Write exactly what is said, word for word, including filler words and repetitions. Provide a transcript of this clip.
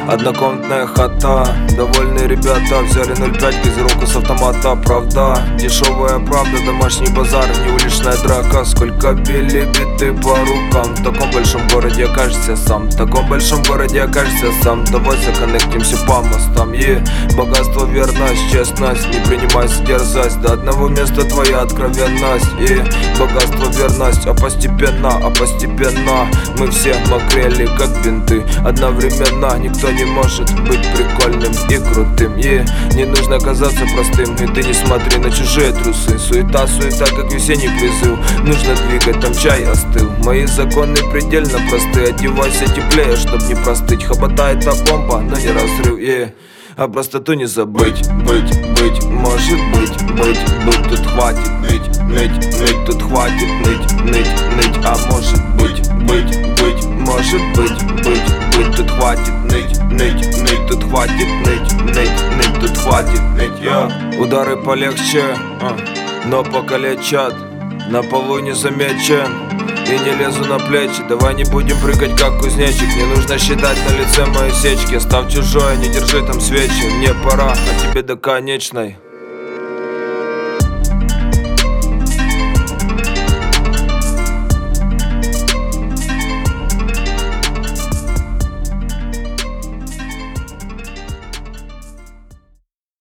Однокомнатная хата, довольные ребята взяли ноль пять газировку с автомата. Правда, дешевая правда, домашний базар, не уличная драка. Сколько били биты по рукам, в таком большом городе окажешься сам. В таком большом городе окажешься сам. Давай законнектимся по мостам. И богатство, верность, честность, не принимайся дерзость. До одного места твоя откровенность. И богатство, верность, а постепенно, а постепенно мы все мокрели как бинты. Одновременно никто не может быть прикольным и крутым. И не нужно казаться простым, и ты не смотри на чужие трусы. Суета, суета, как весенний призыв, нужно двигать, там чай остыл. Мои законы предельно просты, одевайся теплее, чтоб не простыть. Хобота это бомба, но не разрыв. И а простоту не забыть. Быть, быть, может быть, быть, быть. Тут хватит ныть, ныть, ныть. Тут хватит ныть, ныть, ныть. А может быть, быть, быть, может быть, быть, быть. Тут хватит ныть, ныть, ныть. Тут хватит ныть, ныть, ныть. Тут хватит ныть, я. Удары полегче, а, но покалечат. На полу не замечен и не лезу на плечи. Давай не будем прыгать как кузнечик. Не нужно считать на лице мои сечки. Став чужое, не держи там свечи. Мне пора, а тебе до конечной.